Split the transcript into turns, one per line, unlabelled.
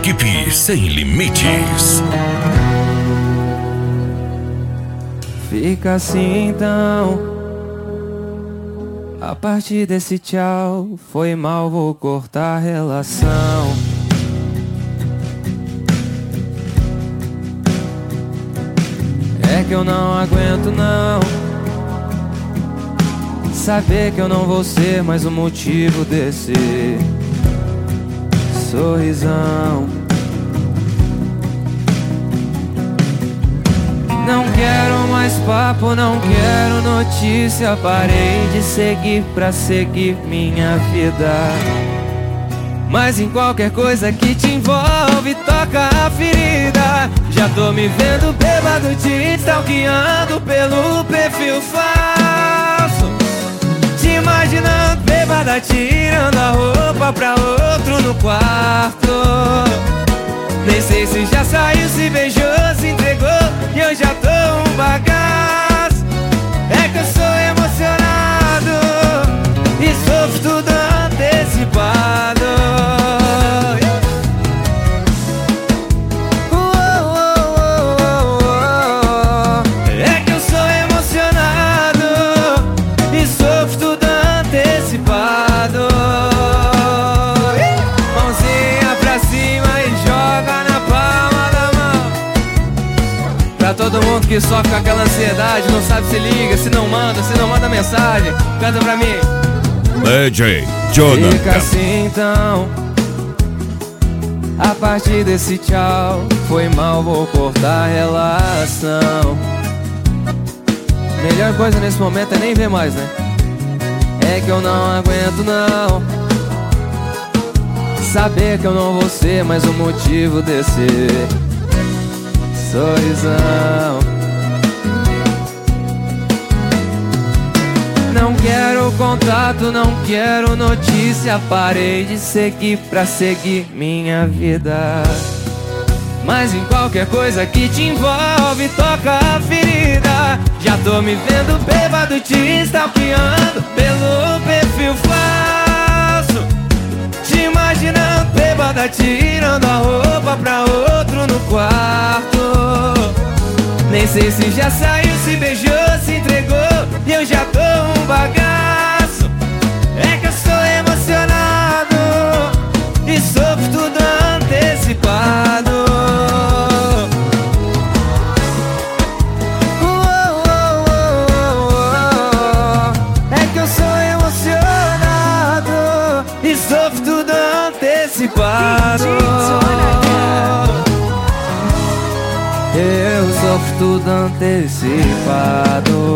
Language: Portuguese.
Equipe Sem Limites.
Fica assim então. A partir desse tchau, foi mal, vou cortar a relação. É que eu não aguento não saber que eu não vou ser mais o motivo desse sorrisão. Não quero mais papo, não quero notícia. Parei de seguir pra seguir minha vida. Mas em qualquer coisa que te envolve, toca a ferida. Já tô me vendo bêbado, te stalkeando pelo perfil falso. Te imaginando bêbada, tirando a roupa pra outro no quarto. Nem sei se já saiu, se beijou, se entregou, e eu já tô um bagaço. É que eu sou emocionado e sofro tudo antecipado. É que eu sou emocionado e sofro tudo antecipado. Mãozinha pra cima e joga na palma da mão. Pra todo mundo que sofre com aquela ansiedade, não sabe se liga, se não manda mensagem, canta pra mim.
DJ Jonathan.
Fica assim então. A partir desse tchau, foi mal, vou cortar a relação. Melhor coisa nesse momento é nem ver mais, né? É que eu não aguento não saber que eu não vou ser mais o motivo desse sorrisão. Não quero contato, não quero notícia. Parei de seguir pra seguir minha vida. Mas em qualquer coisa que te envolve, toca a ferida. Já tô me vendo bêbado, te stalkeando pelo perfil falso. Te imaginando bêbada, tirando a roupa pra outro no quarto. Nem sei se já saiu, se beijou, se entregou, e eu já tô um bagaço. É que eu sou emocionado e sofro tudo antecipado. É que eu sou emocionado e sofro tudo antecipado. Eu sofro tudo antecipado.